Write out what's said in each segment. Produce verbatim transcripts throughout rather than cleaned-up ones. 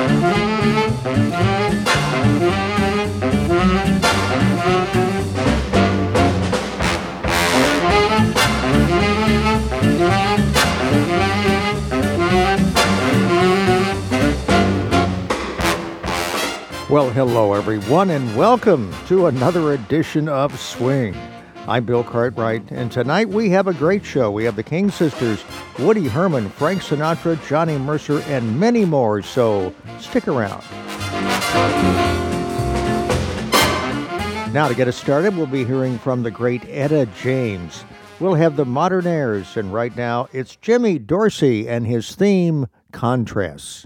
Well, hello, everyone, and welcome to another edition of Swing. I'm Bill Cartwright, and tonight we have a great show. We have the King Sisters, Woody Herman, Frank Sinatra, Johnny Mercer, and many more, so stick around. Now, to get us started, we'll be hearing from the great Etta James. We'll have the Modernaires, and right now it's Jimmy Dorsey and his theme, Contrasts.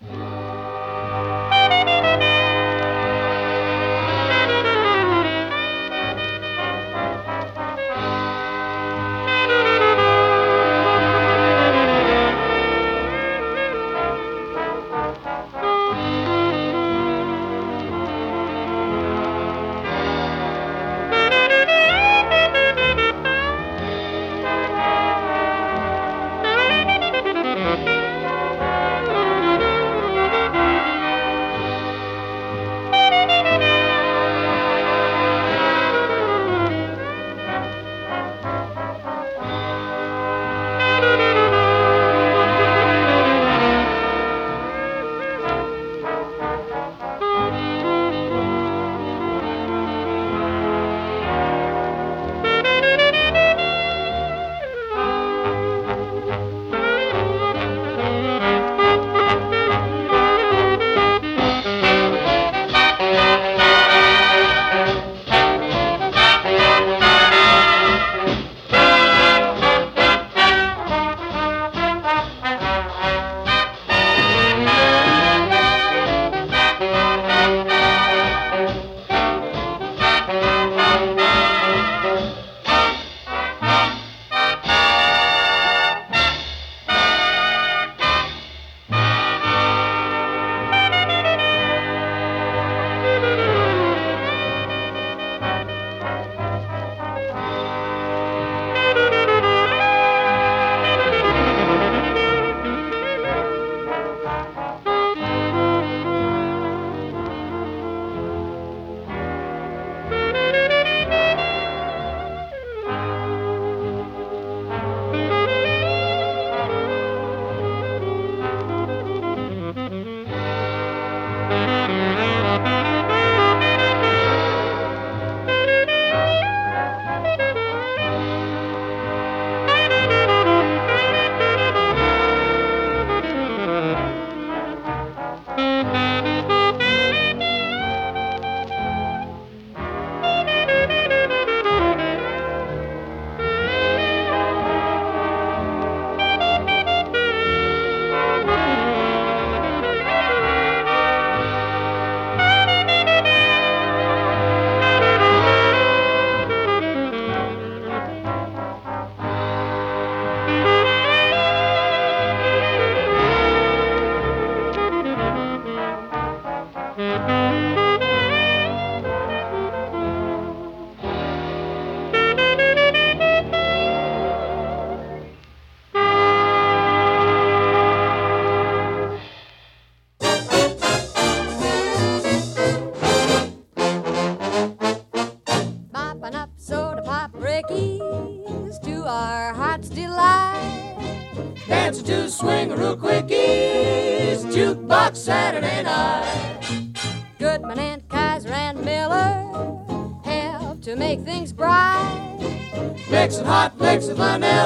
Saturday night. Goodman and Kaiser and Miller help to make things bright. Mixing hot licks of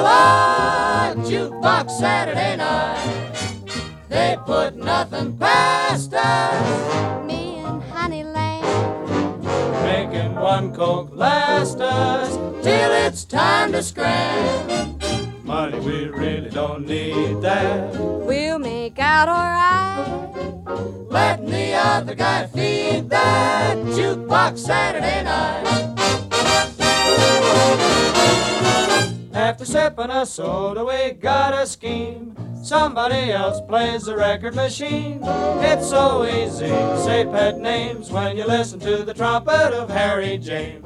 vanilla, jukebox Saturday night. They put nothing past us, me and Honey Lamb, making one Coke last us till it's time to scram. Money, we really don't need that. We'll make out alright, letting the other guy feed that jukebox Saturday night. After sipping a soda, we got a scheme. Somebody else plays the record machine. It's so easy to say pet names when you listen to the trumpet of Harry James.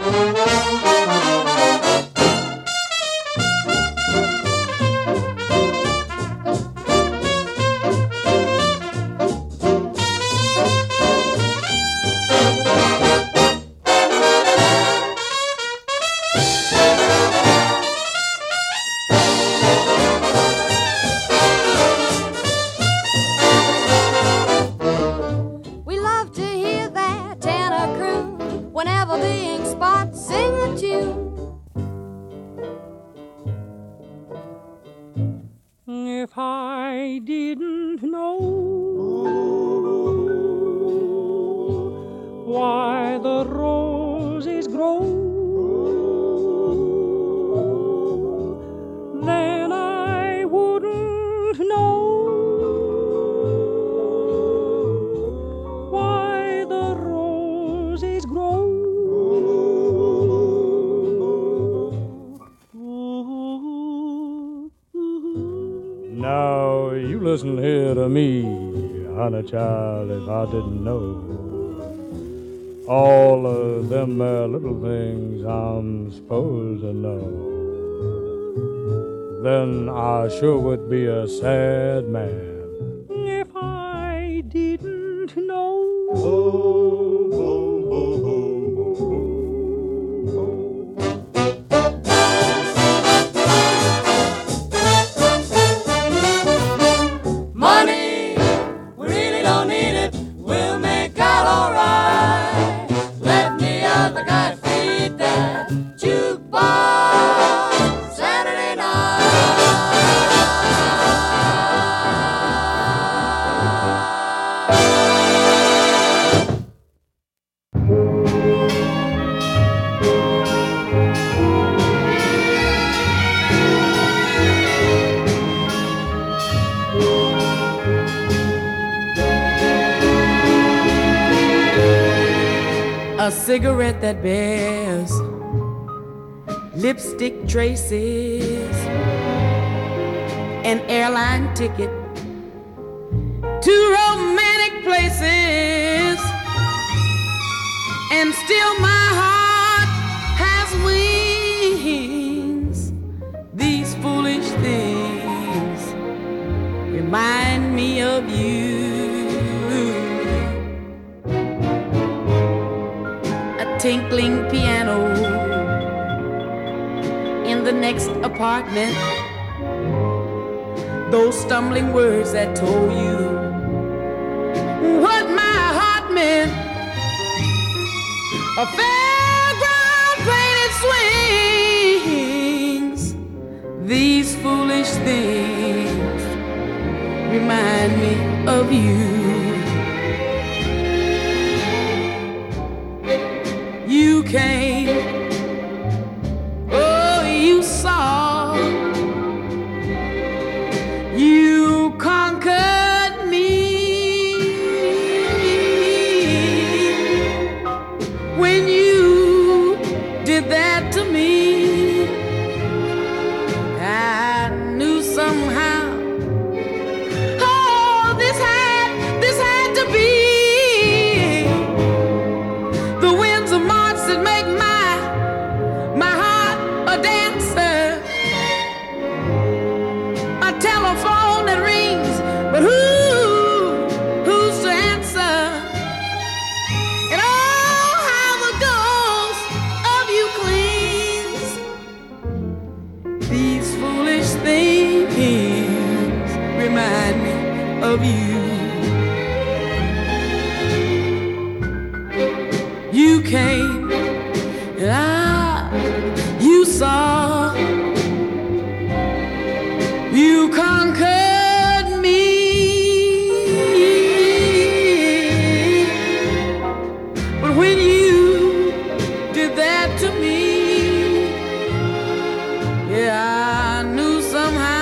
know why the roses grow, then I wouldn't know why the roses grow. Now you listen here to me, honey child, if I didn't know all of them there little things I'm supposed to know, then I sure would be a sad man if I didn't know. Oh, oh, oh, oh, oh. Money, we really don't need it. We'll make out all right. Let me out the guy feed that jukebox Saturday night. A cigarette that bears lipstick traces, an airline ticket to romantic places, and still my heart has wings. These foolish things remind me of you. Tinkling piano in the next apartment, those stumbling words that told you what my heart meant. A fairground painted swings. These foolish things remind me of you. You came, oh, you saw, you conquered me. When you did that to me, I knew somehow, oh, this had, this had to be. Of you, you came and I, you saw, you conquered me. But when you did that to me, yeah, I knew somehow.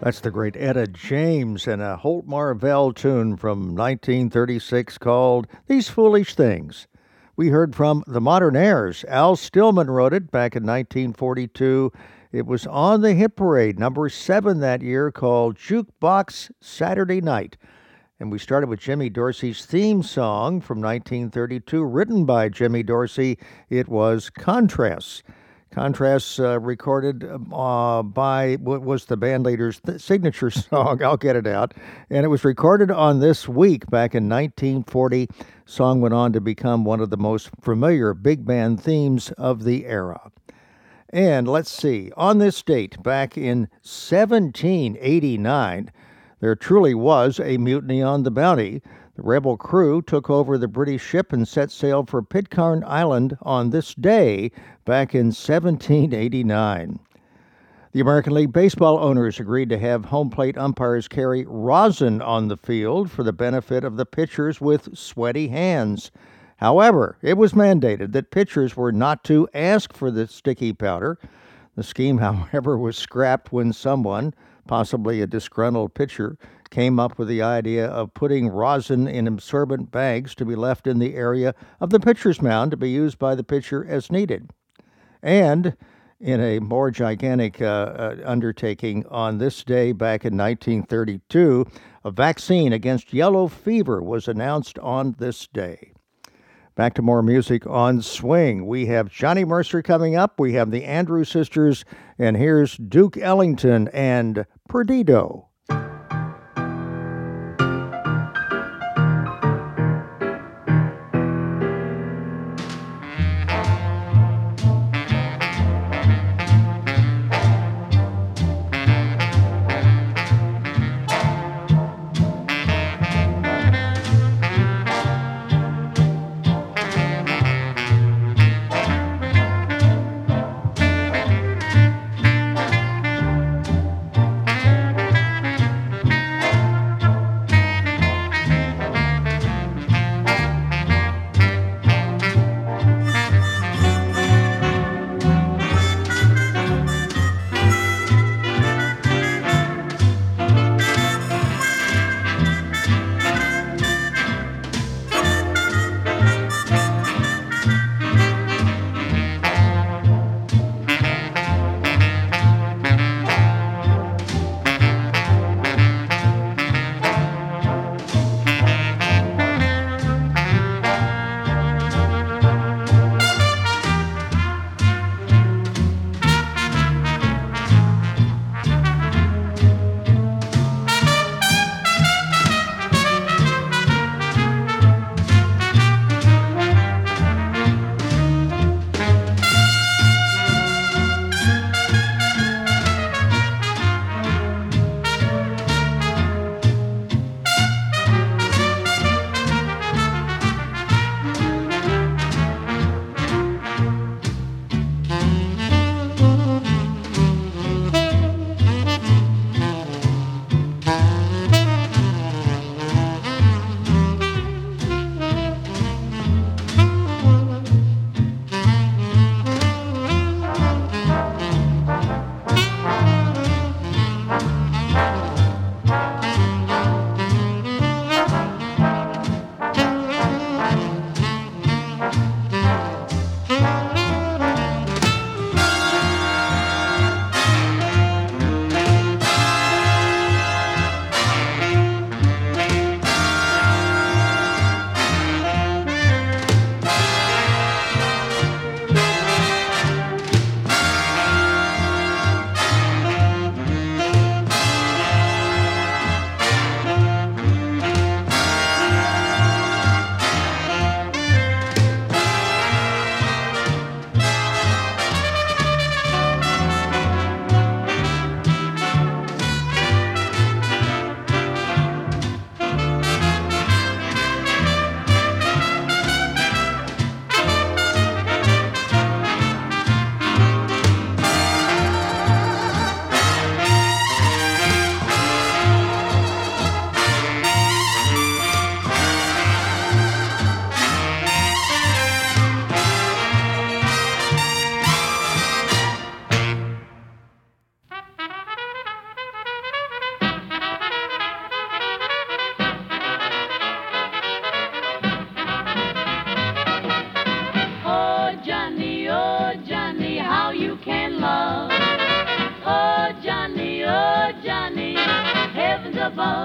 That's the great Etta James and a Holt Marvell tune from nineteen thirty-six called These Foolish Things. We heard from the Modernaires. Al Stillman wrote it back in nineteen forty-two. It was on the hit parade, number seven that year, called Jukebox Saturday Night. And we started with Jimmy Dorsey's theme song from nineteen thirty-two, written by Jimmy Dorsey. It was Contrasts. Contrasts uh, recorded uh, by what was the band leader's th- signature song. I'll get it out. And it was recorded on This Week back in nineteen forty. Song went on to become one of the most familiar big band themes of the era. And let's see, on this date, back in seventeen eighty-nine, there truly was a mutiny on the Bounty. The rebel crew took over the British ship and set sail for Pitcairn Island on this day back in seventeen eighty-nine. The American League Baseball owners agreed to have home plate umpires carry rosin on the field for the benefit of the pitchers with sweaty hands. However, it was mandated that pitchers were not to ask for the sticky powder. The scheme, however, was scrapped when someone, possibly a disgruntled pitcher, came up with the idea of putting rosin in absorbent bags to be left in the area of the pitcher's mound to be used by the pitcher as needed. And in a more gigantic uh, uh, undertaking, on this day back in nineteen thirty-two, a vaccine against yellow fever was announced on this day. Back to more music on Swing. We have Johnny Mercer coming up. We have the Andrew Sisters, and here's Duke Ellington and Perdido.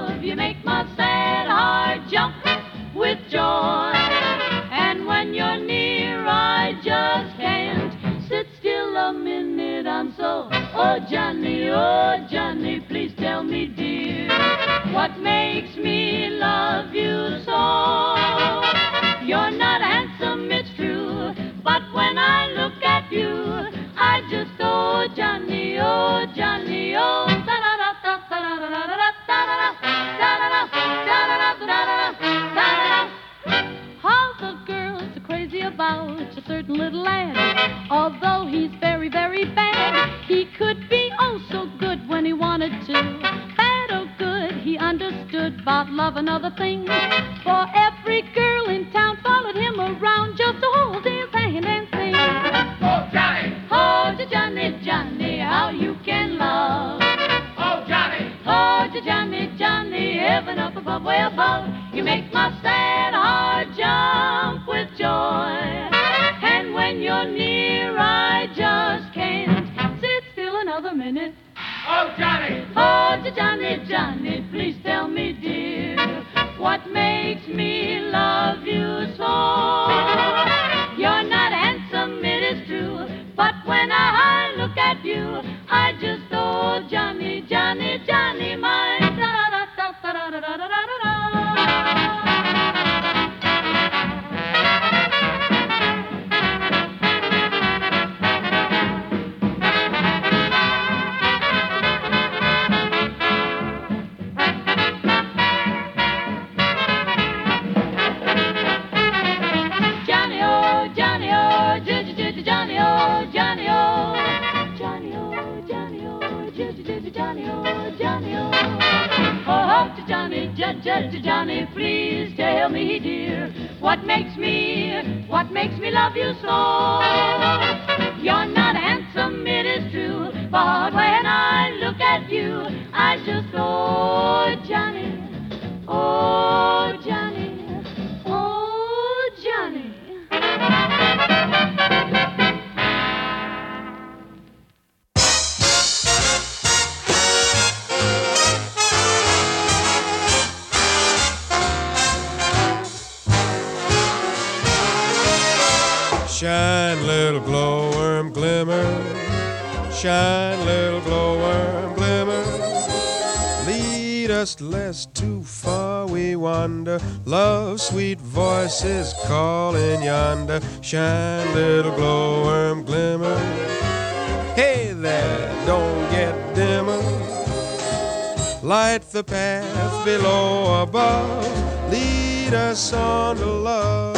love, you make my sad heart jump with joy. And when you're near, I just can't sit still a minute. I'm so, oh Johnny, oh Johnny, please tell me, dear, what makes me love you so? You're not handsome, it's true, but when I look at you, I just, oh Johnny, oh Johnny, oh da da da da da da da da da da da da da. How the girls are crazy about a certain little lad. Although he's very, very bad, he could be oh so good when he wanted to. Bad or good, he understood about love and other things. For every girl in town followed him around just to hold his hand and sing. Oh, Johnny! Oh, Johnny, Johnny, how you can love. Oh, Johnny! Oh, Johnny, Johnny, heaven up above, way above. You make my sad heart jump with joy. And when you're near, I just can't sit still another minute. Oh, Johnny! Oh, Johnny, Johnny, please tell me, dear, what makes me love you so? You're not handsome, it is true, but when I look at you, I just, oh, Johnny, Johnny, Johnny, my da-da-da-da-da-da-da-da-da-da. Johnny, oh, Johnny, oh, Johnny, oh, Johnny, oh, Johnny, oh, Johnny, oh. Oh, to Johnny, Judge, Judge, Johnny, please tell me, dear, what makes me, what makes me love you so? You're not handsome, it is true, but when I look at you, I just, oh, Johnny, oh, Johnny, oh, Johnny. Shine, little glowworm, glimmer. Shine, little glowworm, glimmer. Lead us lest too far we wander. Love's sweet voice is calling yonder. Shine, little glowworm, glimmer. Hey there, don't get dimmer. Light the path below, above. Lead us on to love.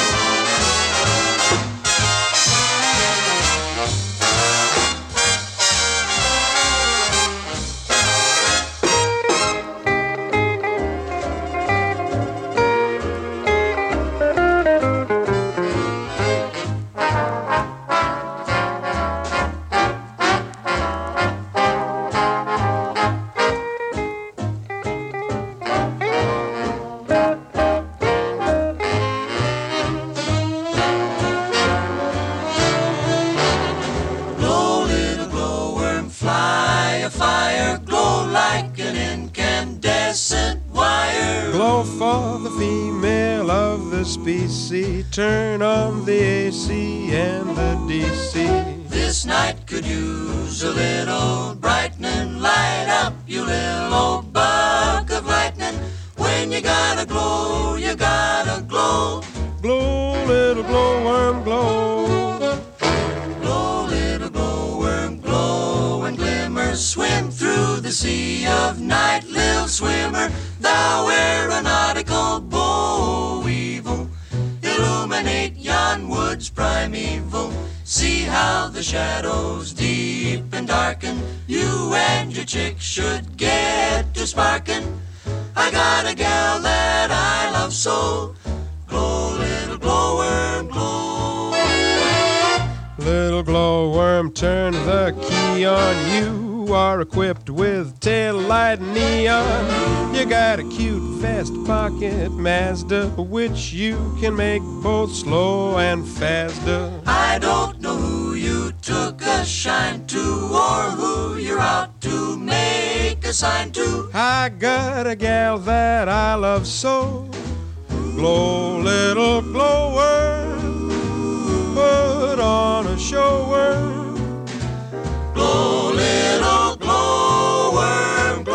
Species, turn on the A C and the D C. This night could use a little brightening. Light up, you little old bug of lightning. When you gotta glow, you gotta glow. Glow, little glowworm, glow. Glow, little glowworm, glow and glimmer. Swim through the sea of night, little swimmer. Thou aeronautical bow weevil. Illuminate yon woods primeval. See how the shadows deep and darken. You and your chick should get to sparkin'. I got a gal that I love so. Glow, little glowworm, glow. Little glowworm, turn the key on. You are equipped with tail light neon. You got a cute vest pocket Mazda, which you can make both slow and faster. I don't know who you took a shine to, or who you're out to make a assigned to. I got a gal that I love so. Glow, little glowworm, put on a show worm. Glow, little glowworm,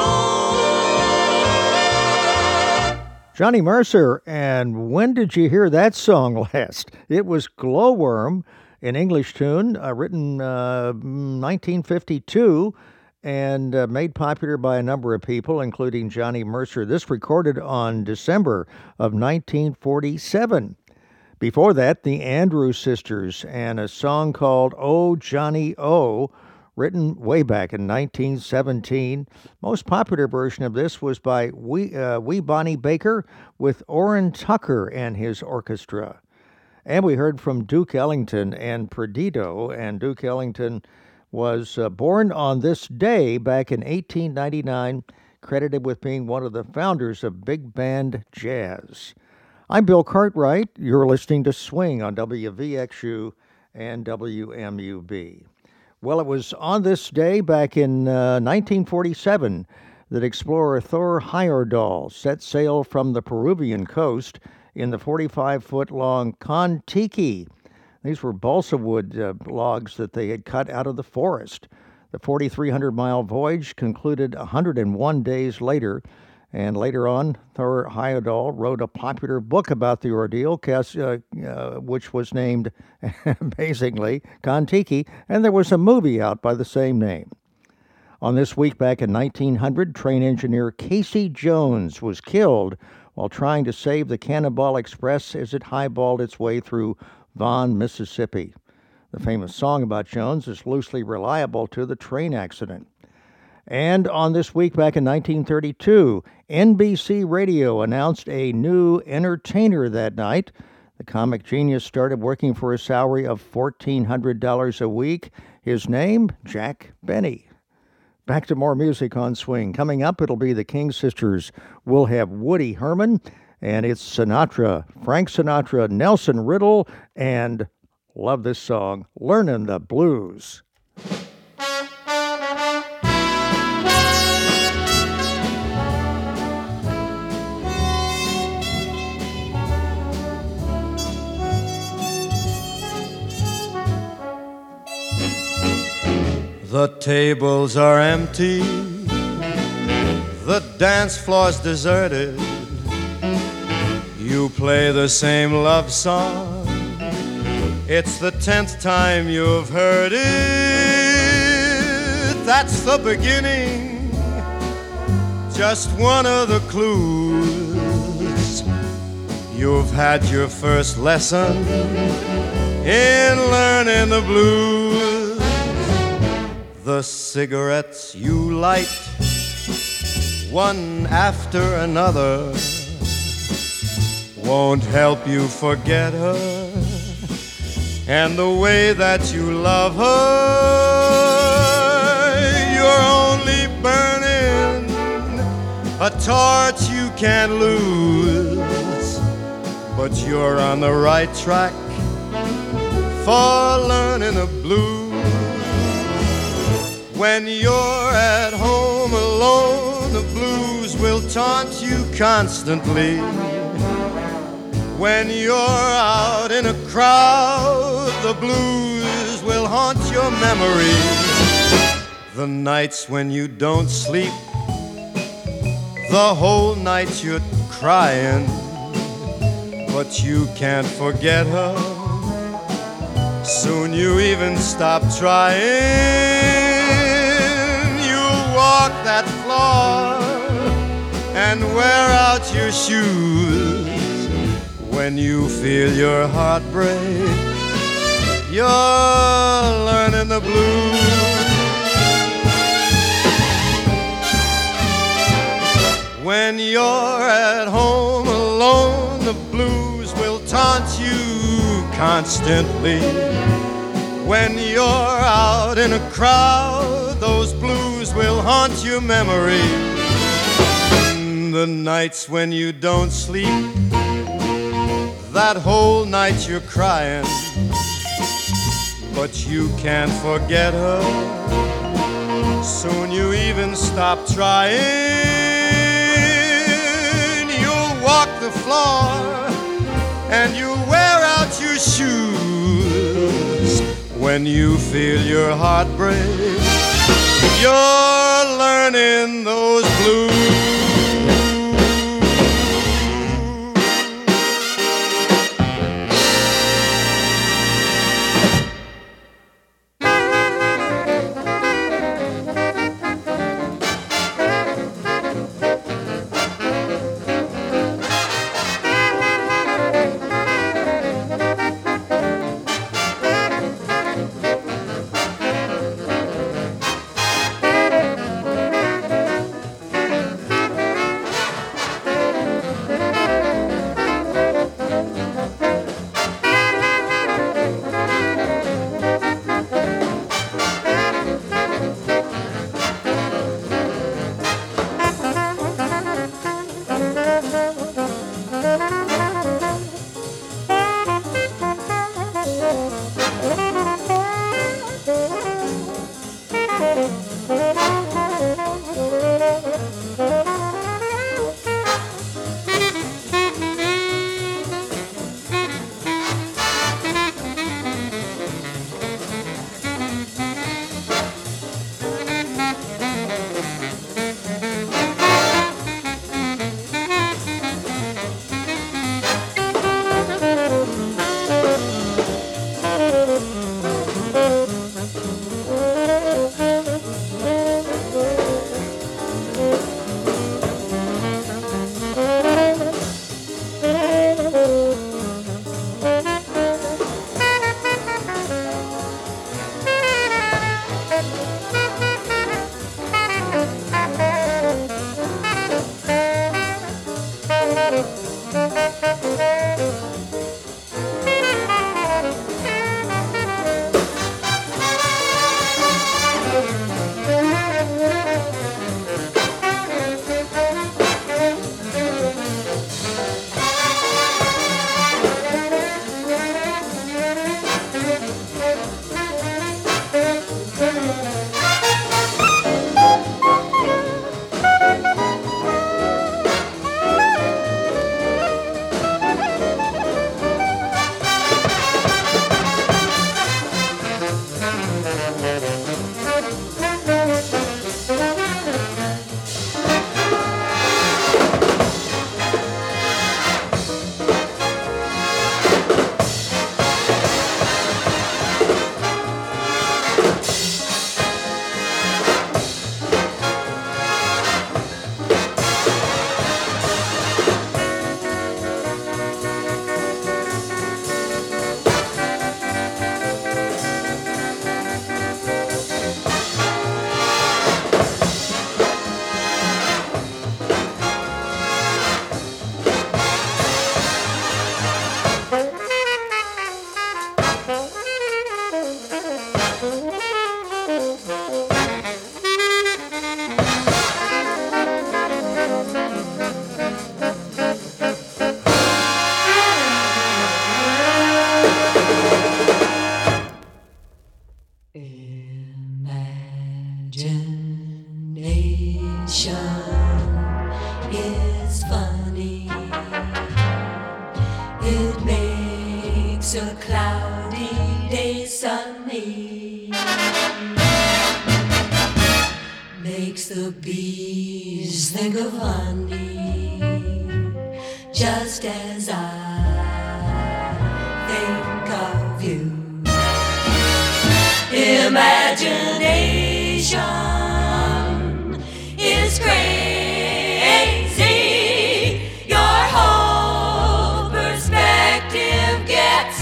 glow. Johnny Mercer, and when did you hear that song last? It was Glowworm, an English tune, uh, written uh, nineteen fifty-two, and uh, made popular by a number of people, including Johnny Mercer. This recorded on December of nineteen forty-seven. Before that, the Andrews Sisters and a song called Oh, Johnny Oh, written way back in nineteen seventeen. Most popular version of this was by Wee, uh, Wee Bonnie Baker with Orrin Tucker and his orchestra. And we heard from Duke Ellington and Perdido, and Duke Ellington was uh, born on this day back in eighteen ninety-nine, credited with being one of the founders of big band jazz. I'm Bill Cartwright. You're listening to Swing on W V X U and W M U B. Well, it was on this day back in uh, nineteen forty-seven that explorer Thor Heyerdahl set sail from the Peruvian coast in the forty-five foot long Kon-Tiki. These were balsa wood uh, logs that they had cut out of the forest. The forty-three hundred mile voyage concluded one hundred one days later, and later on, Thor Heyerdahl wrote a popular book about the ordeal, uh, uh, which was named, amazingly, Kon-Tiki, and there was a movie out by the same name. On this week back in nineteen hundred, train engineer Casey Jones was killed while trying to save the Cannonball Express as it highballed its way through Vaughan, Mississippi. The famous song about Jones is loosely reliable to the train accident. And on this week back in nineteen thirty-two, N B C Radio announced a new entertainer that night. The comic genius started working for a salary of fourteen hundred dollars a week. His name, Jack Benny. Back to more music on Swing. Coming up, it'll be the King Sisters. We'll have Woody Herman, and it's Sinatra, Frank Sinatra, Nelson Riddle, and love this song, Learnin' the Blues. The tables are empty, the dance floor's deserted. You play the same love song, it's the tenth time you've heard it. That's the beginning, just one of the clues. You've had your first lesson in learning the blues. The cigarettes you light, one after another, won't help you forget her and the way that you love her. You're only burning a torch you can't lose, but you're on the right track for learning the blues. When you're at home alone, the blues will taunt you constantly. When you're out in a crowd, the blues will haunt your memory. The nights when you don't sleep, the whole night you're crying, but you can't forget her. Soon you even stop trying. Walk that floor and wear out your shoes. When you feel your heart break, you're learning the blues. When you're at home alone, the blues will taunt you constantly. When you're out in a crowd, those blues will haunt your memory. The nights when you don't sleep, that whole night you're crying, but you can't forget her. soon you even stop trying. You'll walk the floor and you'll wear out your shoes. When you feel your heart break, you're learning those blues. is funny. It makes a cloudy day sunny. Makes the bees think of honey, just as I think of you. Imagination is crazy. Your whole perspective gets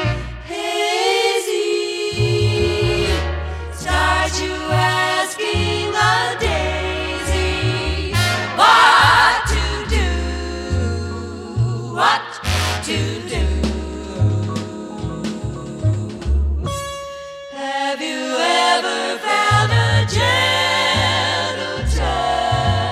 hazy. Start you asking a daisy what to do, what to do. Have you ever found a gentle touch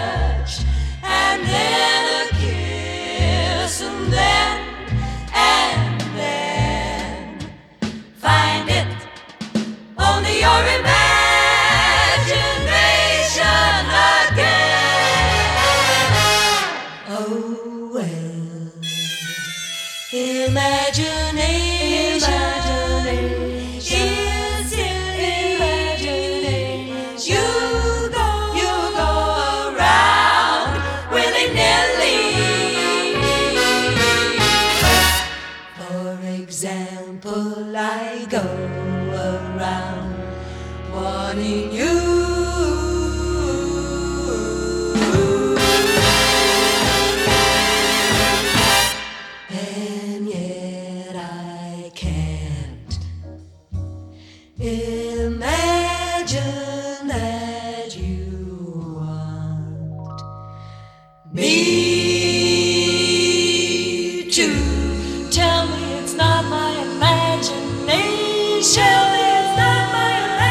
well. Imagination, imagination is imagination. You go, you go around willy-nilly. For example, I go around wanting you. And yet I can't imagine that you want me to. Tell me it's not my imagination. It's not my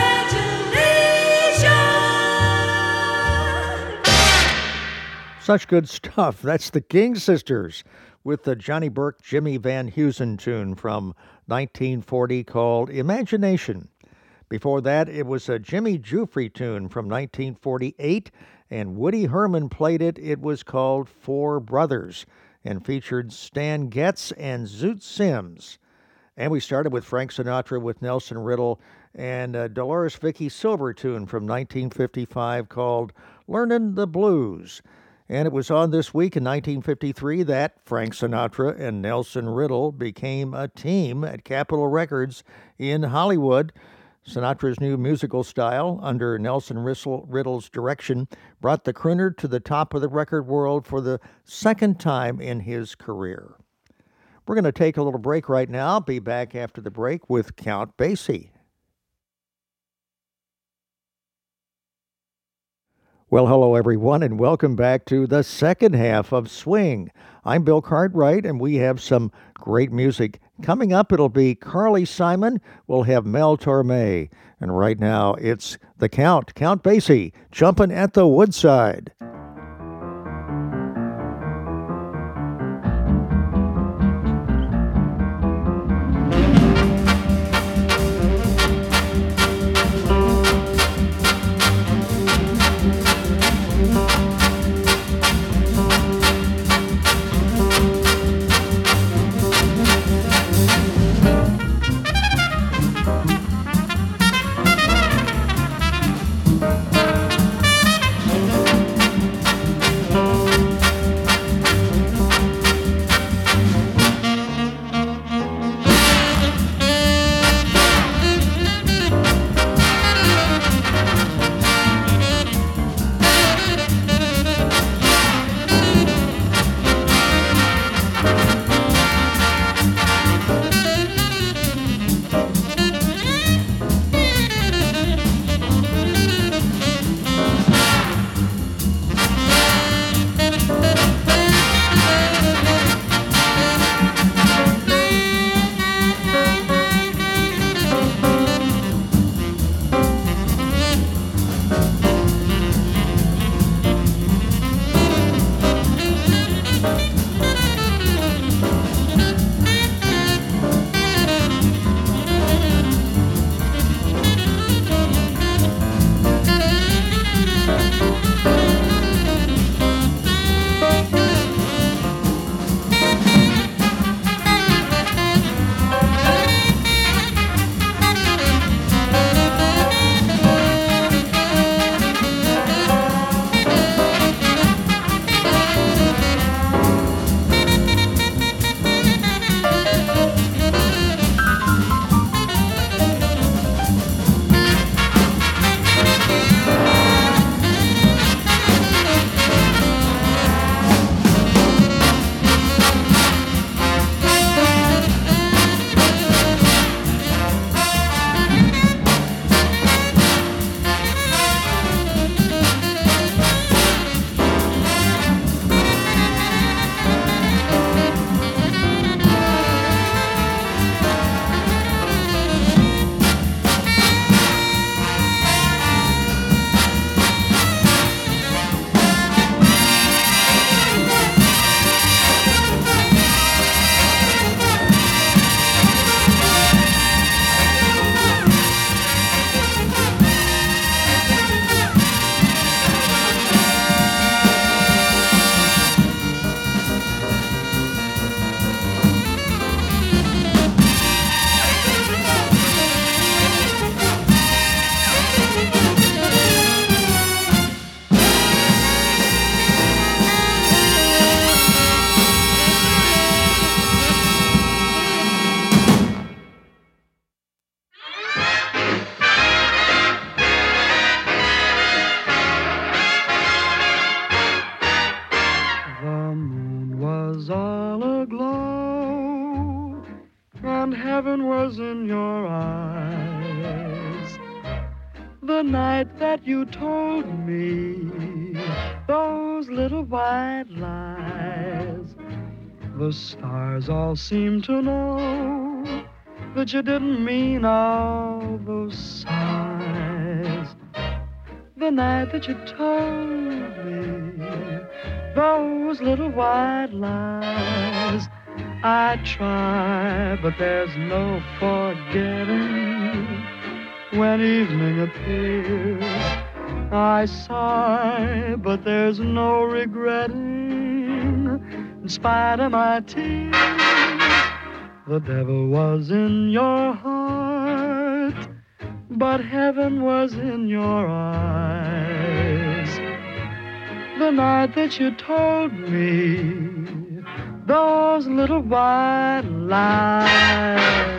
imagination. Such good stuff. That's the King Sisters with the Johnny Burke, Jimmy Van Heusen tune from nineteen forty called Imagination. Before that, it was a Jimmy Jufrey tune from nineteen forty-eight, and Woody Herman played it. It was called Four Brothers and featured Stan Getz and Zoot Sims. And we started with Frank Sinatra with Nelson Riddle and a Dolores Vicky Silver tune from nineteen fifty-five called Learnin' the Blues. And it was on this week in nineteen fifty-three that Frank Sinatra and Nelson Riddle became a team at Capitol Records in Hollywood. Sinatra's new musical style, under Nelson Riddle's direction, brought the crooner to the top of the record world for the second time in his career. We're going to take a little break right now. Be back after the break with Count Basie. Well, hello, everyone, and welcome back to the second half of Swing. I'm Bill Cartwright, and we have some great music. Coming up, it'll be Carly Simon. We'll have Mel Torme. And right now, it's the Count, Count Basie, Jumpin' at the Woodside. was all aglow, and heaven was in your eyes. The night that you told me those little white lies, the stars all seemed to know that you didn't mean all those sighs. The night that you told me those little white lies, I try, but there's no forgetting. When evening appears, I sigh, but there's no regretting. In spite of my tears, the devil was in your heart, but heaven was in your eyes. The night that you told me those little white lies.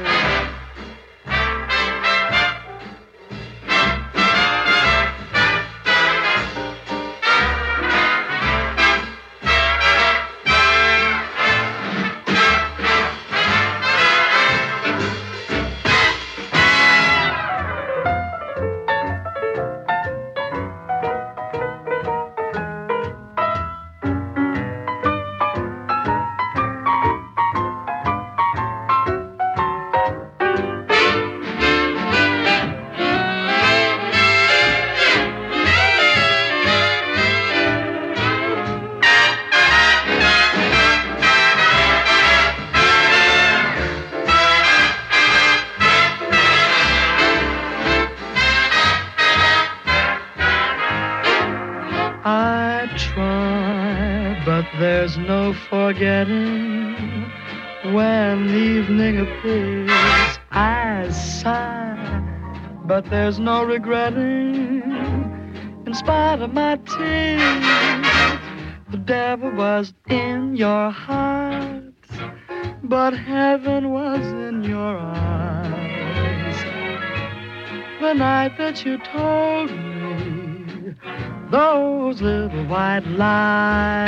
There's no forgetting when evening appears. I sigh, but there's no regretting. In spite of my tears, the devil was in your heart, but heaven was in your eyes. The night that you told me those little white lies.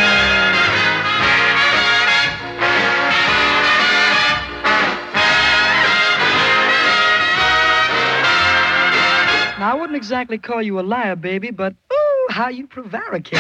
Now, I wouldn't exactly call you a liar, baby, but ooh, how you prevaricate.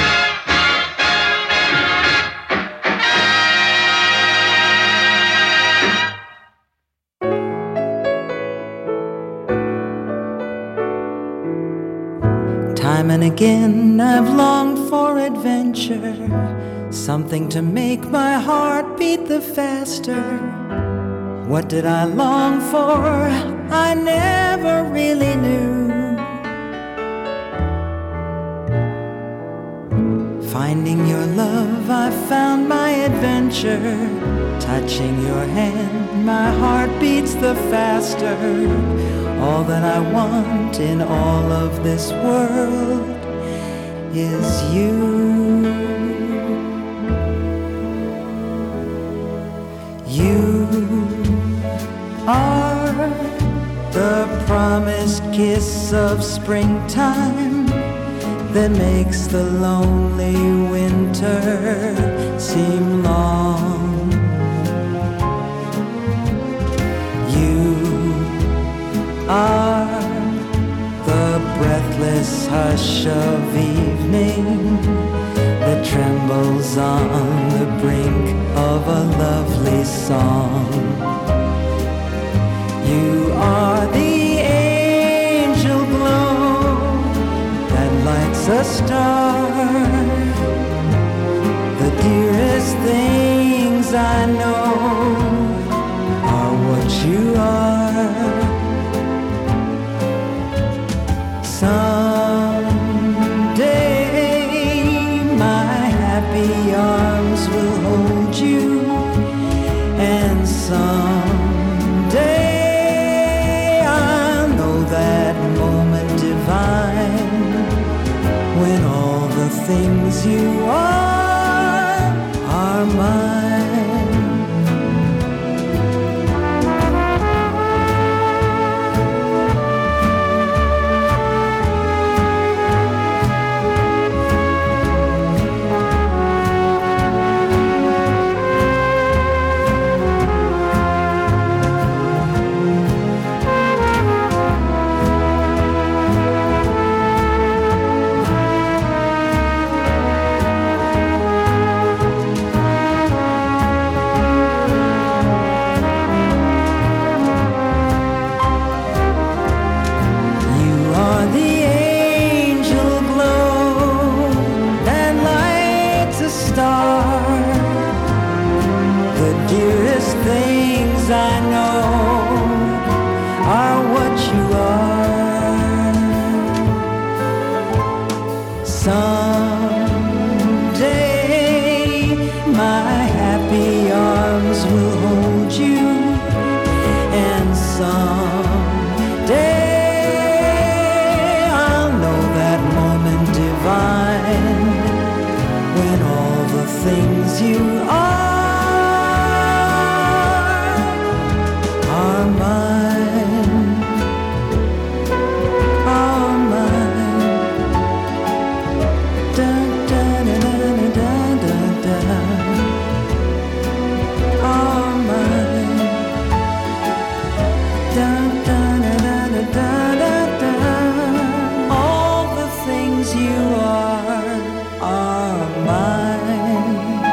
Time and again I've longed for adventure, something to make my heart beat the faster. What did I long for? I never really knew. Finding your love, I found my adventure. Touching your hand, my heart beats the faster. All that I want in all of this world is you. You are the promised kiss of springtime that makes the lonely winter seem long. You are the breathless hush of evening that trembles on the brink of a lovely song. You are the angel glow that lights a star. The dearest things I know are what you are. Someday my happy arms will hold you, and someday I'll know that moment divine when all the things you are are mine. dearest things I know are what you are. Someday my happy arms will hold you, and someday I'll know that moment divine when all the things you are are mine, are mine. Da da da da da da da, are mine. Da da da da da da da. All the things you are are mine.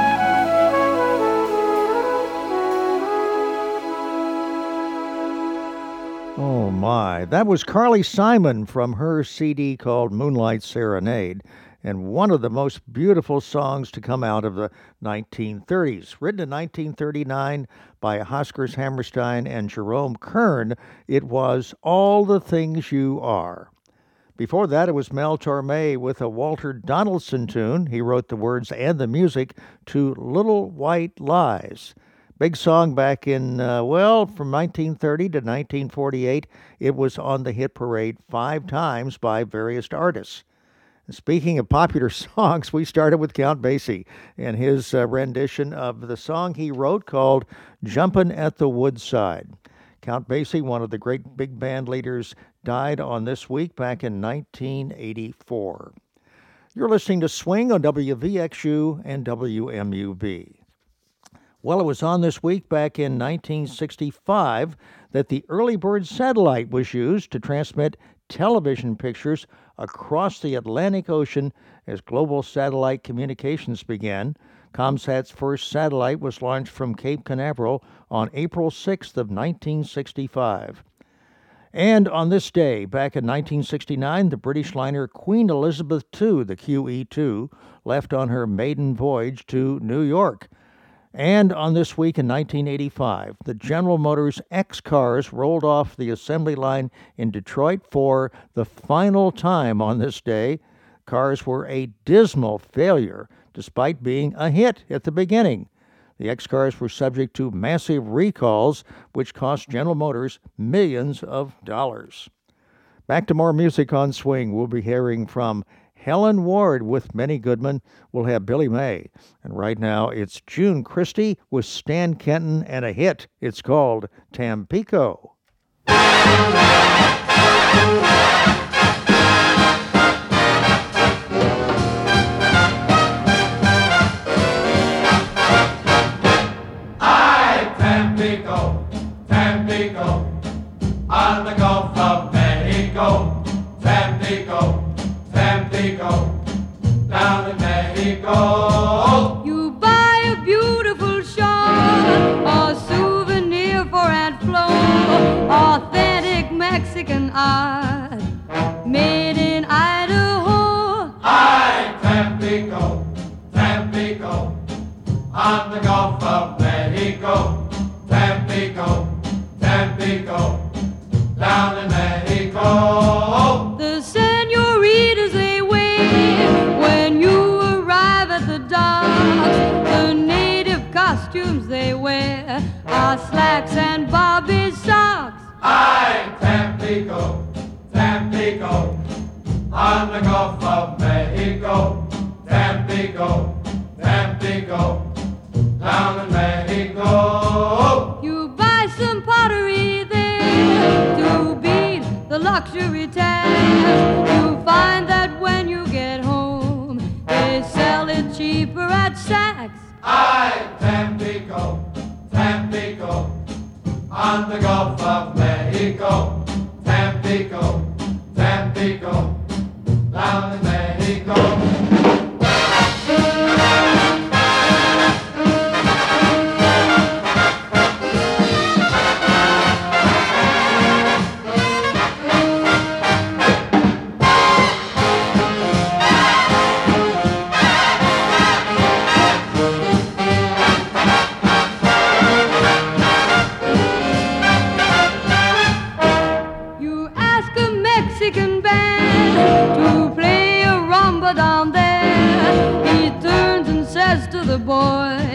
Oh my, that was Carly Simon from her C D called Moonlight Serenade, and one of the most beautiful songs to come out of the nineteen thirties. Written in nineteen thirty-nine by Huskers Hammerstein and Jerome Kern, it was All the Things You Are. Before that, it was Mel Torme with a Walter Donaldson tune. He wrote the words and the music to Little White Lies. Big song back in, uh, well, from nineteen thirty to nineteen forty-eight. It was on the hit parade five times by various artists. And speaking of popular songs, we started with Count Basie and his uh, rendition of the song he wrote called Jumpin' at the Woodside. Count Basie, one of the great big band leaders, died on this week back in nineteen eighty-four. You're listening to Swing on W V X U and W M U B. Well, it was on this week back in nineteen sixty-five that the Early Bird satellite was used to transmit television pictures across the Atlantic Ocean as global satellite communications began. ComSat's first satellite was launched from Cape Canaveral on April sixth of nineteen sixty-five. And on this day, back in nineteen sixty-nine, the British liner Queen Elizabeth the Second, the Q E two, left on her maiden voyage to New York. And on this week in nineteen eighty-five, the General Motors X cars rolled off the assembly line in Detroit for the final time on this day. Cars were a dismal failure, despite being a hit at the beginning. The X cars were subject to massive recalls, which cost General Motors millions of dollars. Back to more music on Swing. We'll be hearing from Helen Ward with Benny Goodman. We'll have Billy May. And right now, it's June Christie with Stan Kenton and a hit. It's called Tampico. Ay, Tampico, Tampico, on the Gulf of Mexico. Tampico, Tampico, down in Mexico. You buy a beautiful shawl, a souvenir for Aunt Flo, authentic Mexican art, made in Idaho. Ay, Tampico, Tampico, on the Gulf of Mexico. Tampico, Tampico, down in Mexico. The senoritas they wait when you arrive at the docks. The native costumes they wear are slacks and bobby socks. Ay, Tampico, Tampico, on the Gulf of Mexico. Tampico, Tampico, down in Mexico. You buy some pottery there to beat the luxury tax. You find that when you get home, they sell it cheaper at Saks. Ay, Tampico, Tampico, on the Gulf of Mexico. Tampico, Tampico, down in Mexico.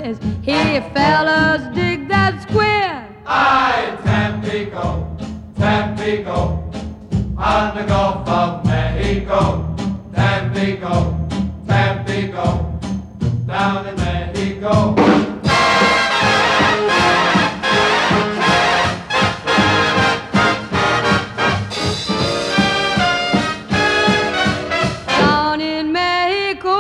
says, hey, fellas, dig that square. Aye, Tampico, Tampico, on the Gulf of Mexico. Tampico, Tampico, down in Mexico. Down in Mexico.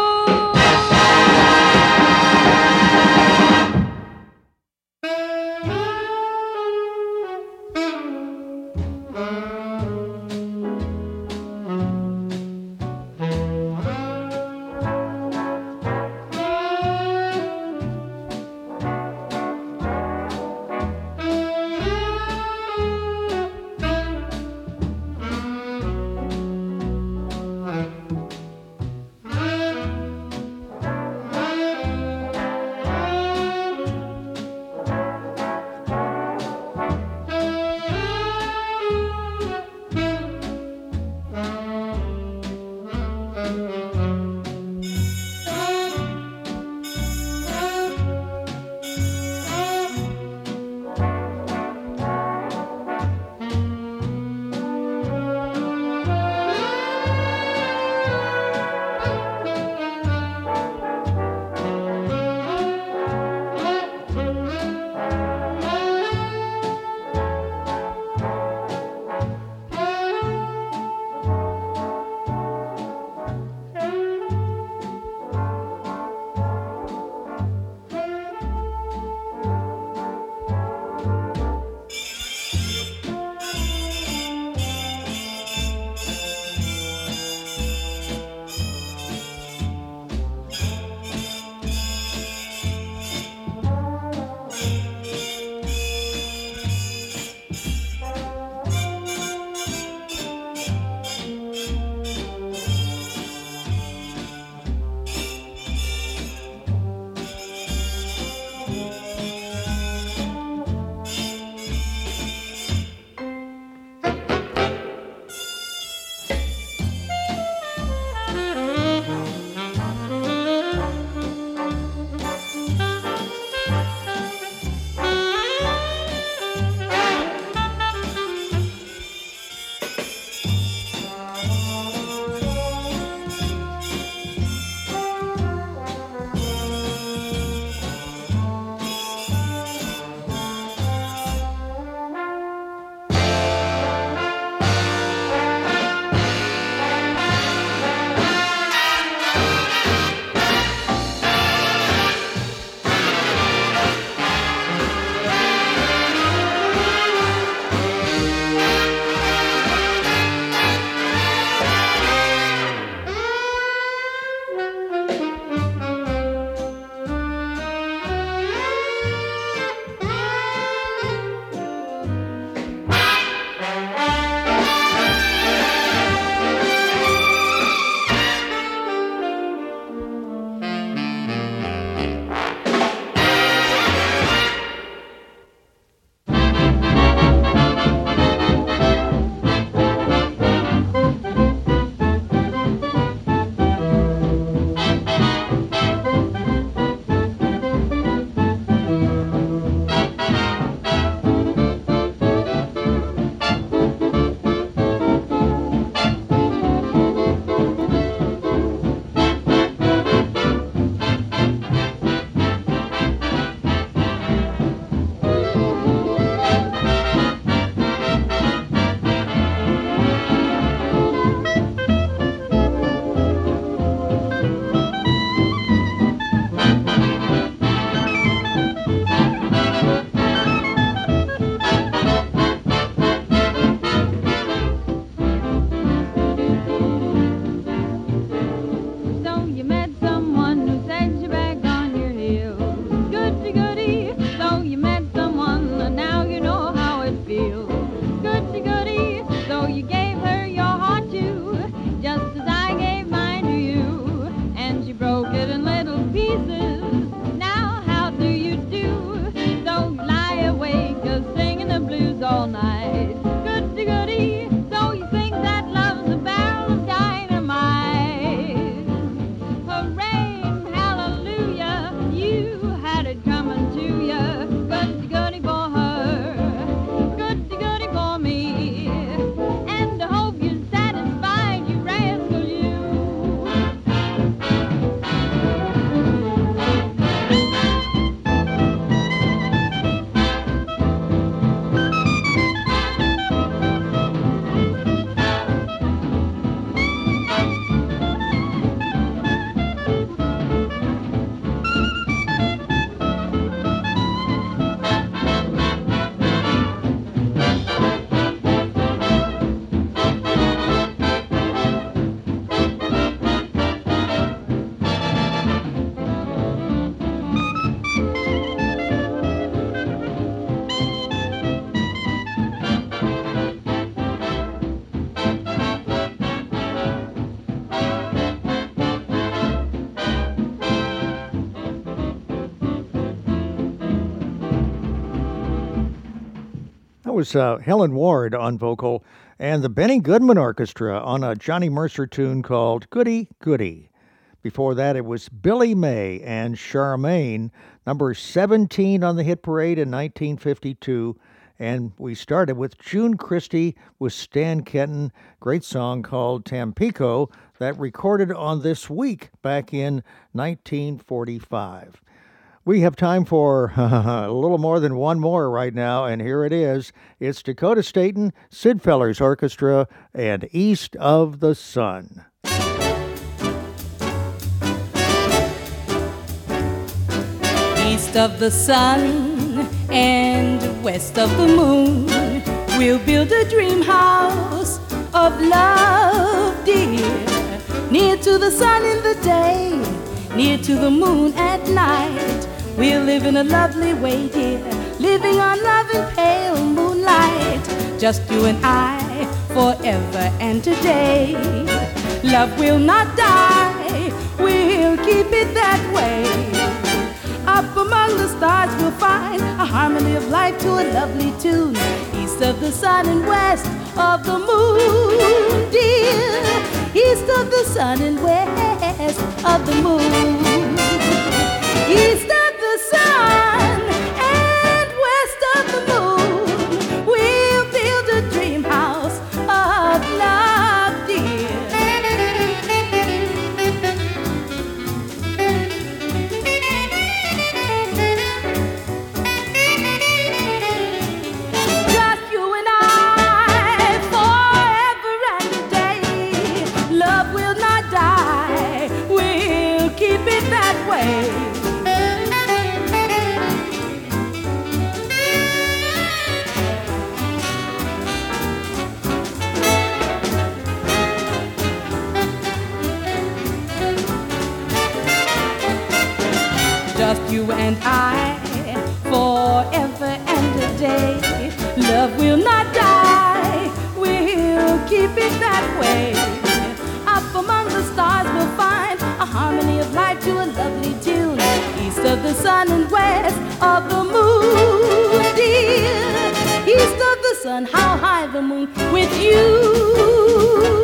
was uh, Helen Ward on vocal and the Benny Goodman Orchestra on a Johnny Mercer tune called Goody Goody. Before that, it was Billy May and Charmaine, number seventeen on the hit parade in nineteen fifty-two. And we started with June Christie with Stan Kenton, great song called Tampico that recorded on This Week back in nineteen forty-five. We have time for a little more than one more right now, and here it is. It's Dakota Staton, Sid Feller's Orchestra, and East of the Sun. East of the sun and west of the moon, we'll build a dream house of love, dear. Near to the sun in the day, near to the moon at night. We'll live in a lovely way, dear, living on love and pale moonlight. Just you and I, forever and today. Love will not die, we'll keep it that way. Up among the stars we'll find a harmony of life to a lovely tune. East of the sun and west of the moon, dear. East of the sun and west of the moon. East of the sun and west of the moon, we'll build a dream house of love, dear. Just you and I, forever and a day. Love will not die, we'll keep it that way. Just you and I, forever and a day. Love will not die, we'll keep it that way. Up among the stars we'll find a harmony of life to a lovely tune. East of the sun and west of the moon, dear. East of the sun, how high the moon with you.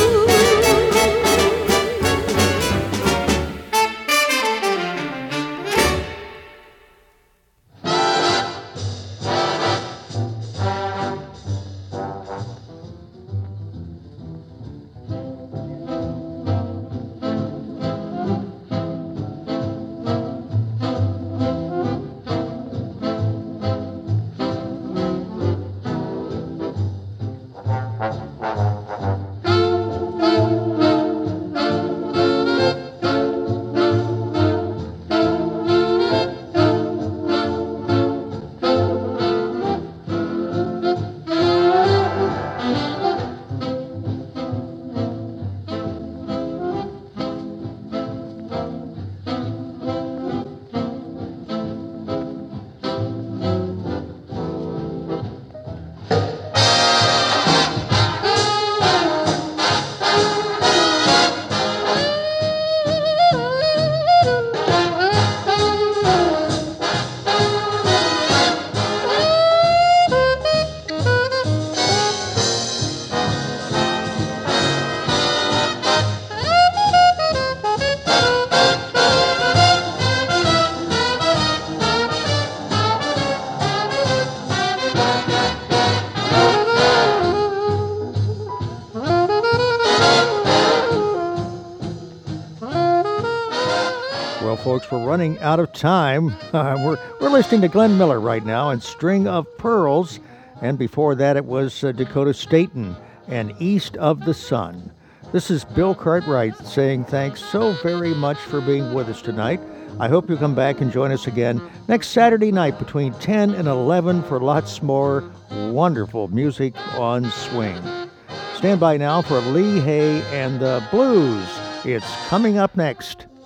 Folks, we're running out of time. Uh, we're, we're listening to Glenn Miller right now and String of Pearls. And before that, it was uh, Dakota Staton and East of the Sun. This is Bill Cartwright saying thanks so very much for being with us tonight. I hope you'll come back and join us again next Saturday night between ten and eleven for lots more wonderful music on swing. Stand by now for Lee Hay and the Blues. It's coming up next.